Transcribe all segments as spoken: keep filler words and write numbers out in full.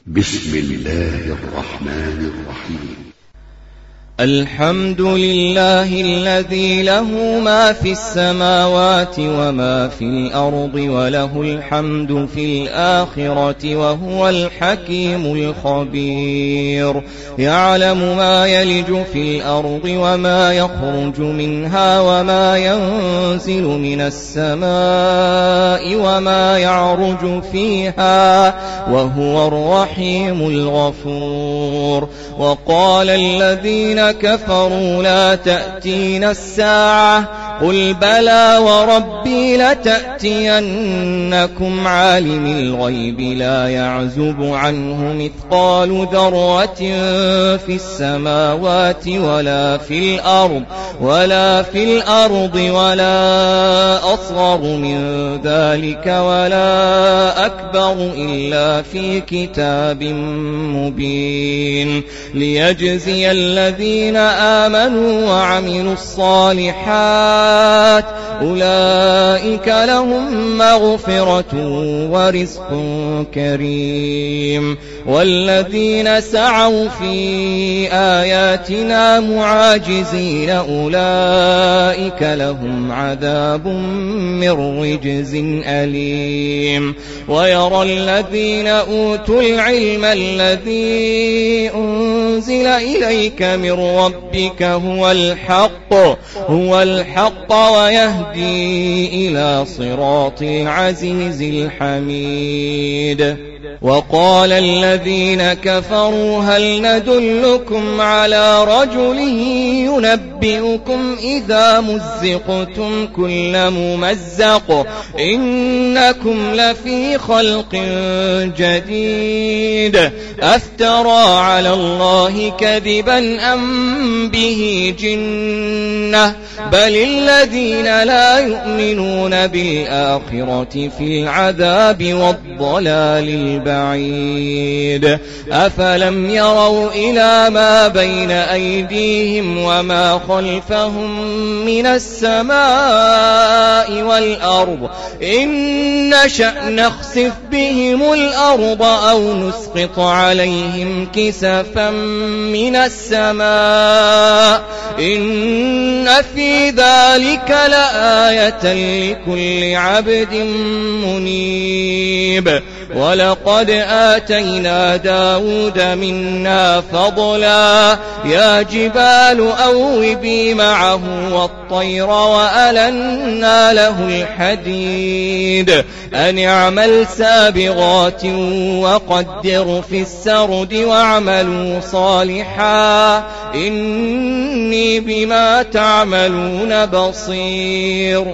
بسم الله الرحمن الرحيم. الحمد لله الذي له ما في السماوات وما في الأرض وله الحمد في الآخرة وهو الحكيم الخبير. يعلم ما يلج في الأرض وما يخرج منها وما ينزل من السماء وما يعرج فيها وهو الرحيم الغفور. وقال الذين كفروا لا تأتينا الساعة قل بلى وربي لتأتينكم عالم الغيب لا يعزب عنه مثقال ذرة في السماوات ولا في الأرض ولا في الأرض ولا أصغر من ذلك ولا أكبر إلا في كتاب مبين ليجزي الذين آمنوا وعملوا الصالحات أولئك لهم مغفرة ورزق كريم. والذين سعوا في آياتنا معاجزين أولئك لهم عذاب من رجز أليم. ويرى الذين أوتوا العلم الذي أنزل إليك من ربك هو الحق هو الحق ويهدي إلى صراط العزيز الحميد. وقال الذين كفروا هل ندلكم على رجل ينبئكم إذا مزقتم كل ممزق إنكم لفي خلق جديد أفترى على الله كذبا أم به جنة بل الذين لا يؤمنون بالآخرة في العذاب والضلال البعيد. أفلم يروا إلى ما بين أيديهم وما خلفهم من السماء والأرض إن نشأ نخسف بهم الأرض أو نسقط عليهم كسفا من السماء إن في ذلك لآية لكل عبد منيب. ولقد آتينا داود منا فضلا يا جبال أوبي معه والطير وألنا له الحديد أن اعمل سابغات وقدر في السرد واعملوا صالحا إني بما تعملون بصير.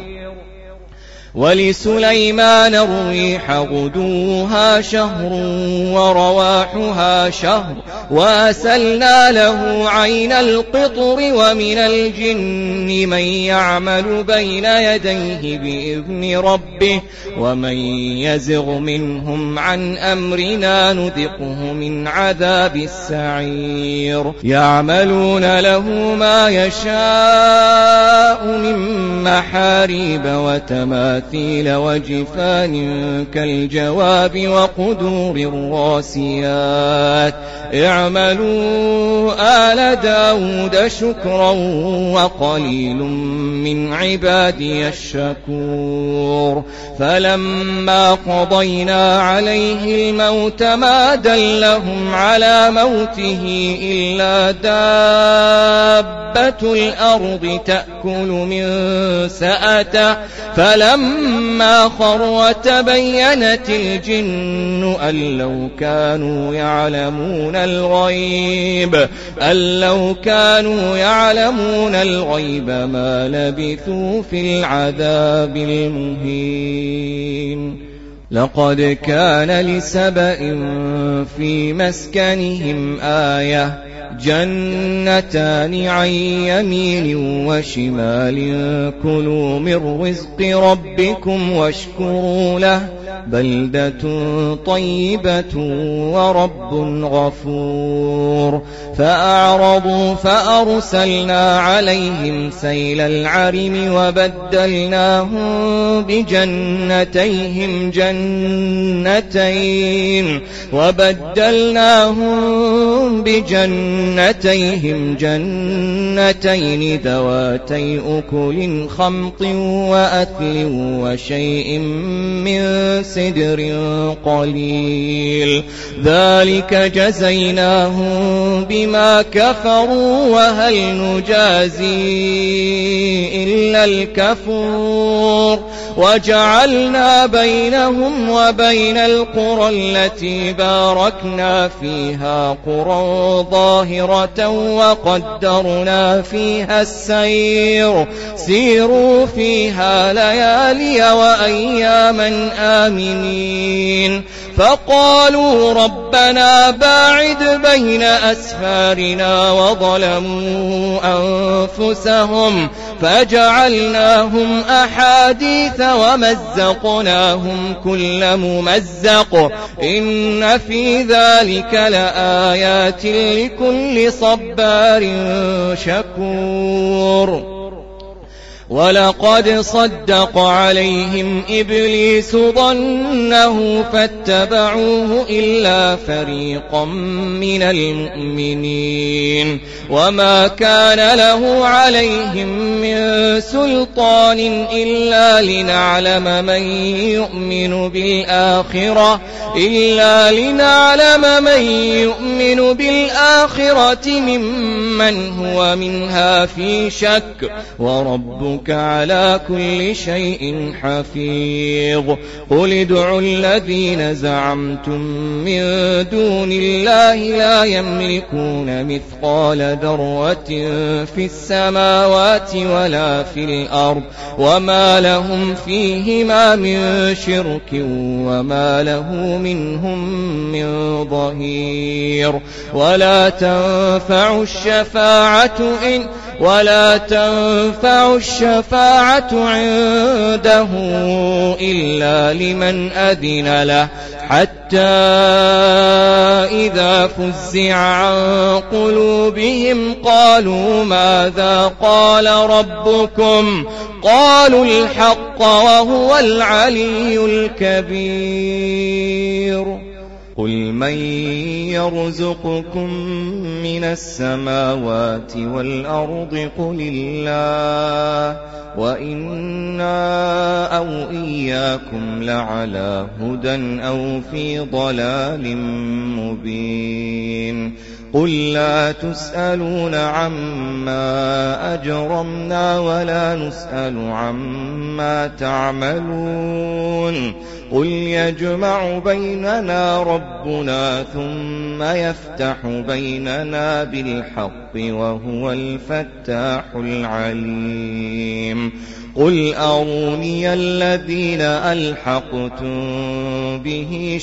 ولسليمان الريح غدوها شهر ورواحها شهر وأسلنا له عين القطر ومن الجن من يعمل بين يديه بإذن ربه ومن يزغ منهم عن أمرنا نذقه من عذاب السعير. يعملون له ما يشاء من محاريب وتماثيل وجفان كالجواب وقدور الراسيات اعملوا آل داود شكرا وقليل من عبادي الشكور. فلما قضينا عليه الموت ما دلهم على موته إلا دابة الأرض تأكل من سأته فلما خر تبينت الجن أن لو كانوا يعلمون الغيب أن لو كانوا يعلمون الغيب ما لبثوا في العذاب المهين. لقد كان لسبأ في مسكنهم آية جنتان عن يمين وشمال كلوا من رزق ربكم واشكروا له بلدة طيبة ورب غفور. فأعرضوا فأرسلنا عليهم سيل العرم وبدلناهم بجنتيهم جنتين وبدلناهم بجنتيهم جنتين ذواتي أكل خمط وأثل وشيء من سدر قليل ذلك جزيناهم بما كفروا وهل نجازي إلا الكفور. وجعلنا بينهم وبين القرى التي باركنا فيها قرى ظاهرة وقدرنا فيها السير سيروا فيها ليالي وأياما آمنين. فقالوا ربنا باعد بين أسفارنا وظلموا أنفسهم فجعلناهم أحاديث ومزقناهم كل ممزق إن في ذلك لآيات لكل صبار شكور. ولقد صدق عليهم إبليس ظنه فاتبعوه إلا فريقا من المؤمنين وما كان له عليهم من سلطان إلا لنعلم من يؤمن بالآخرة إلا لنعلم من يؤمن بالآخرة ممن هو منها في شك وربك على كل شيء حفيظ. قل ادعوا الذين زعمتم من دون الله لا يملكون مثقال ذرة في السماوات ولا في الأرض وما لهم فيهما من شرك وما له منهم من ظهير. ولا تنفع الشفاعة إن ولا تنفع الشفاعة عنده إلا لمن أذن له حتى إذا فزع عن قلوبهم قالوا ماذا قال ربكم قالوا الحق وهو العلي الكبير. قل من يرزقكم من السماوات والأرض قل الله وإنا أو إياكم لعلى هدى أو في ضلال مبين. قل لا تسألون عما أجرمنا ولا نسأل عما تعملون. قل يجمع بيننا ربنا ثم يفتح بيننا بالحق وهو الفتاح العليم. قل أروني الذين ألحقتم به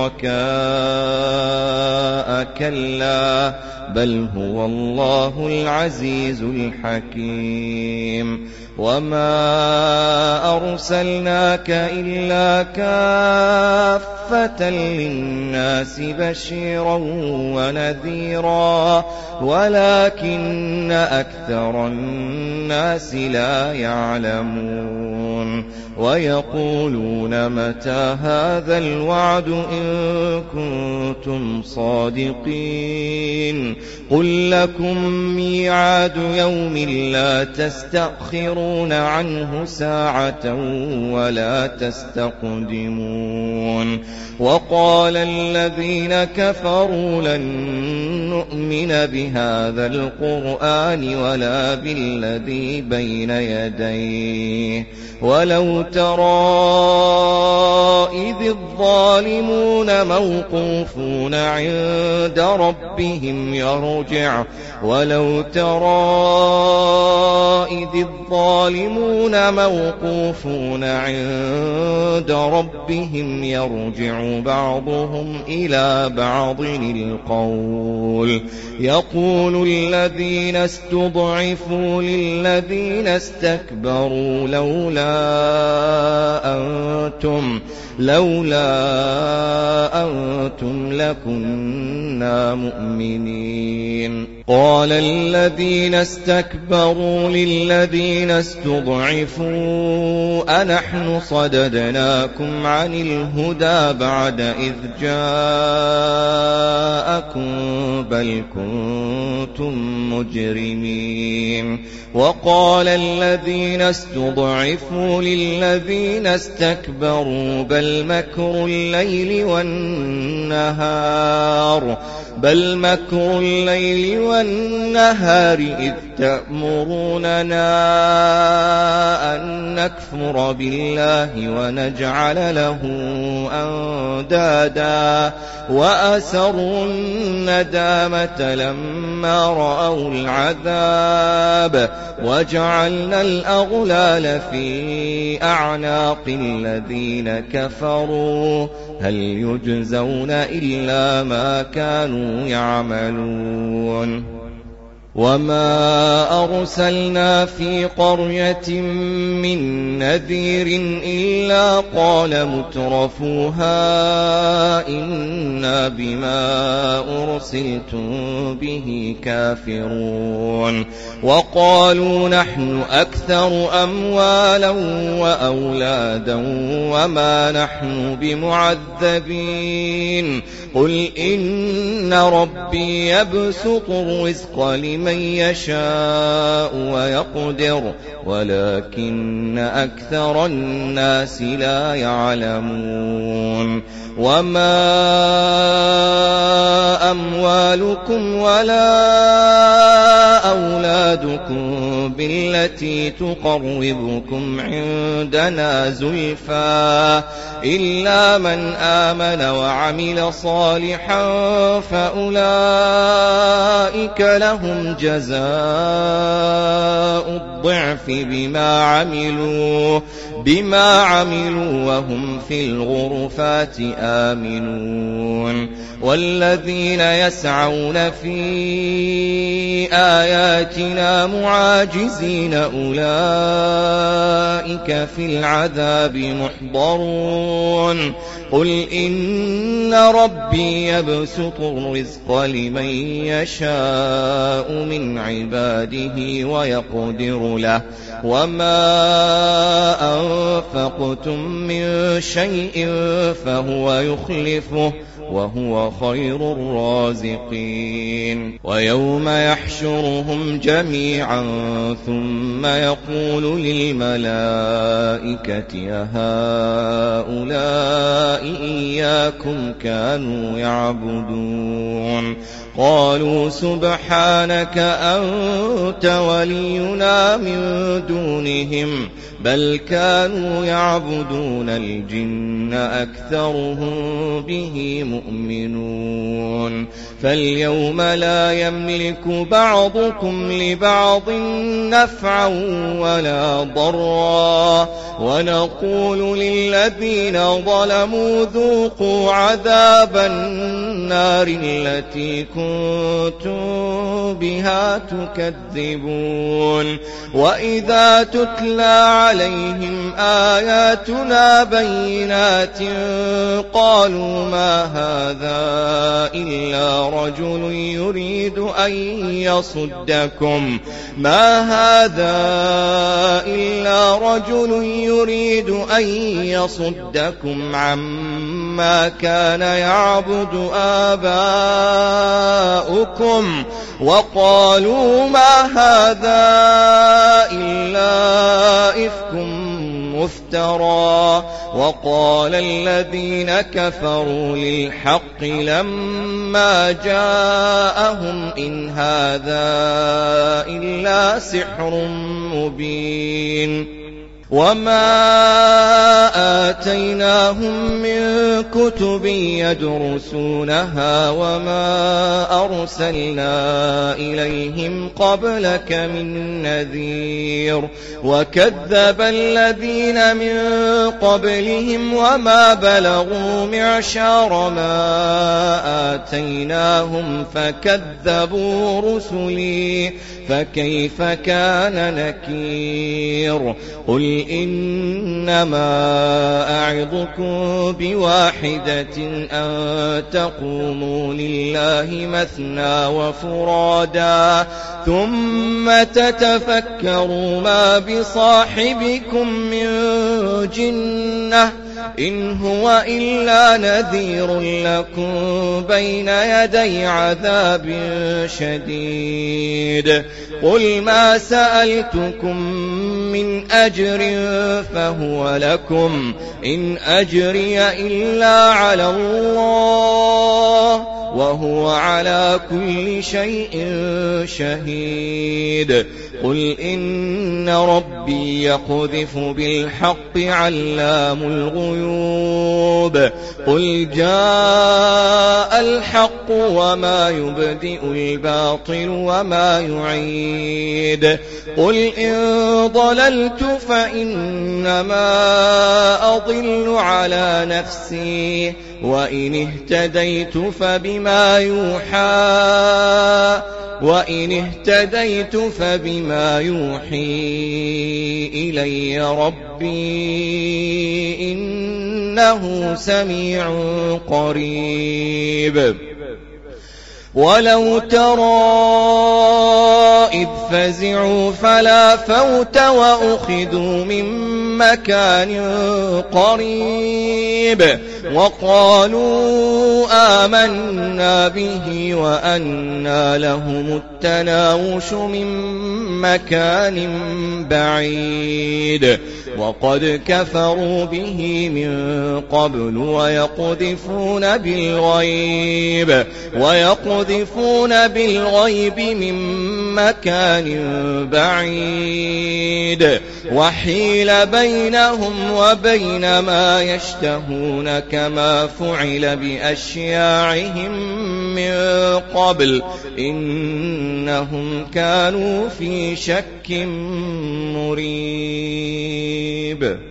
شركاء كلا بل هو الله العزيز الحكيم. وما أرسلناك إلا كافة للناس بشيرا ونذيرا ولكن أكثر الناس لا يعلمون. ويقولون متى هذا الوعد إن كنتم صادقين. قل لكم ميعاد يوم لا تستأخرون عنه ساعة ولا تستقدمون. وقال الذين كفروا لن نؤمن بهذا القرآن ولا بالذي بين يديه ولو ترى إذ الظالمون موقوفون عند ربهم يرجع ولو ترى إذ الظالمون موقوفون عند ربهم يرجع بعضهم إلى بعض القول يقول الذين استضعفوا للذين استكبروا لولا أنتم لولا أنتم لكنا مؤمنين. قال الذين استكبروا للذين استضعفوا أنحن صددناكم عن الهدى بعد إذ جاءكم بل كنتم مجرمين. وقال الذين استضعفوا للذين استكبروا بل مكر الليل والنهار بل مكر الليل والنهار إذ تأمروننا أن نكفر بالله ونجعل له أندادا وأسروا الندامة لما رأوا العذاب وجعلنا الأغلال في أعناق الذين كفروا هل يجزون إلا ما كانوا يعملون. وما أرسلنا في قرية من نذير إلا قال مترفوها إنا بما أرسلتم به كافرون. وقالوا نحن أكثر أموالا وأولادا وما نحن بمعذبين. قل إن ربي يبسط الرزق لمن يشاء ويقدر ولكن أكثر الناس لا يعلمون. وما أموالكم ولا أولادكم بالتي تقربكم عندنا زلفى إلا من آمن وعمل صالحا فأولئك لهم جزاء الضعف بما عملوا بما عملوا وهم في الغرفات آمنون. والذين يسعون في آياتنا معاجزين أولئك في العذاب محضرون. قل إن ربي يبسط الرزق لمن يشاء من عباده ويقدر له وما أنفقتم من شيء فهو يخلفه وهو خير الرازقين. ويوم يحشرهم جميعا ثم يقول للملائكة أهؤلاء إياكم كانوا يعبدون؟ قالوا سبحانك أنت ولينا من دونهم بل كانوا يعبدون الجن أكثرهم به مؤمنون. فاليوم لا يملك بعضكم لبعض نفعا ولا ضرا ونقول للذين ظلموا ذوقوا عذاب النار التي كنتم بها تكذبون. وإذا تتلى عليهم آياتنا بينات قالوا ما هذا إلا رجل يريد أن يصدكم ما هذا إلا رجل يريد أن يصدكم عما كان يعبد آباؤكم وقالوا ما هذا إلا إفك مفترى. وقال الذين كفروا للحق لما جاءهم إن هذا إلا سحر مبين. وما آتيناهم من كتب يدرسونها وما أرسلنا إليهم قبلك من نذير وكذب الذين من قبلهم وما بلغوا معشار ما آتيناهم فكذبوا رسلي فكيف كان نكير قل إنما أعظكم بواحدة أن تقوموا لله مثنى وفرادا ثم تتفكروا ما بصاحبكم من جنة إن هو إلا نذير لكم بين يدي عذاب شديد قل ما سألتكم من أجر فهو لكم إن أجري إلا على الله وهو على كل شيء شهيد قل إن ربي يقذف بالحق علام الغيوب قل جاء الحق وما يبدئ الباطل وما يعيد قل إن ضللت فإنما أضل على نفسي وإن اهتديت فبما يوحى وإن اهتديت فبما يوحي إلي ربي إنه سميع قريب ولو ترى إذ فزعوا فلا فوت وأخذوا من مكان قريب وقالوا آمنا به وأنى لهم التناوش من مكان بعيد وقد كفروا به من قبل ويقذفون بالغيب ويقذفون بالغيب من مكان بعيد وحيل بينهم وبين ما يشتهون كما فعل بأشياعهم من قبل إنهم كانوا في شك مريب.